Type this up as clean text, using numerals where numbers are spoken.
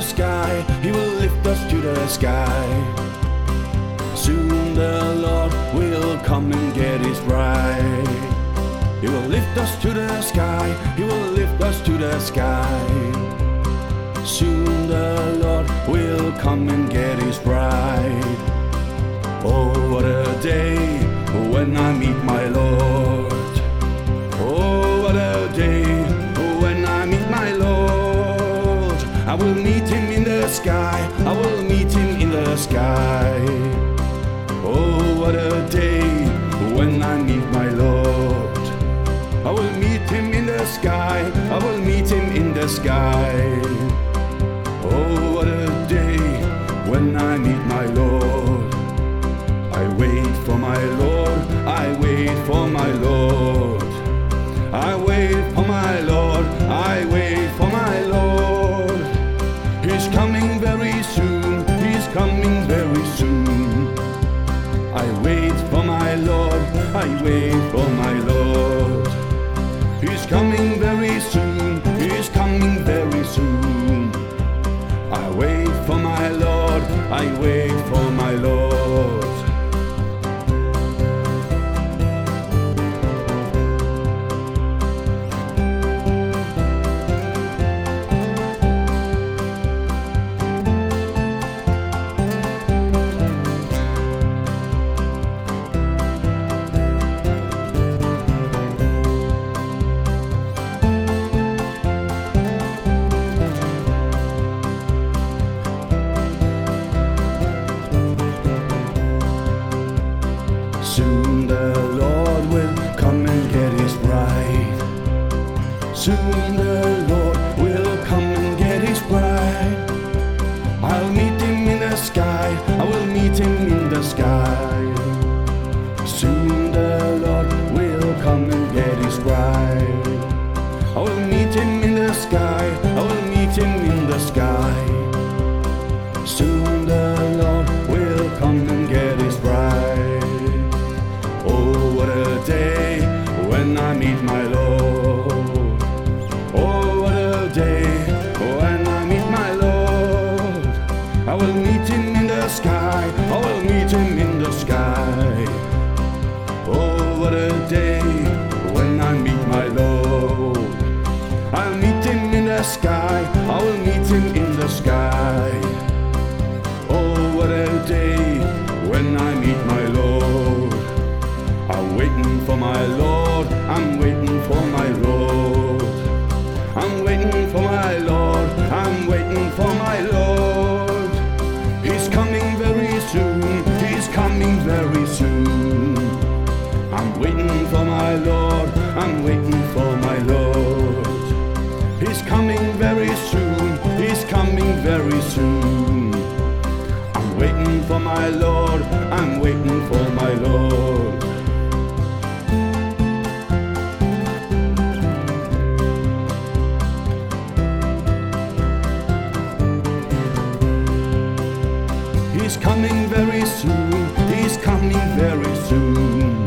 sky, He will lift us to the sky. Soon the Lord will come and get His bride. He will lift us to the sky, He will lift us to the sky. Soon the Lord will come and get His bride. Oh, what a day when I meet my Lord. Oh, what a day when I meet my Lord. I will meet Him in the sky, I will meet Him in the sky. Oh, what a day when I meet my Lord. I will meet Him in the sky, I will meet Him in the sky. Oh, what a day when I meet my Lord. I wait for my Lord, I wait for my Lord. I wait for my Lord, I wait for my Lord. He's coming very soon, He's coming very soon. I wait for my Lord, I wait for my Lord. He's coming very soon, He's coming very soon. I wait for my Lord, I wait for my Lord. Soon the Lord will come and get His bride. Soon the Lord will come and get His bride. I'll meet Him in the sky, I will meet Him in the sky. Soon the Lord will come and get His bride. I will meet Him in the sky, I will meet Him in the sky. Soon the Lord will come and get His bride. Oh, what a day when I meet my Lord. Oh, what a day when I meet my Lord. I will meet Him in the sky, I will meet Him in the sky. Oh, what a day when I meet my Lord. I'll meet Him in the sky, I will meet Him in the sky. Oh, what a day when I meet my Lord. I'm waiting for my Lord, I'm waiting for my Lord. I'm waiting for my Lord, I'm waiting for my Lord. He's coming very soon, He's coming very soon. I'm waiting for my Lord, I'm waiting for my Lord. He's coming very soon, He's coming very soon. I'm waiting for my Lord, I'm waiting for my Lord. He's coming very soon, He's coming very soon.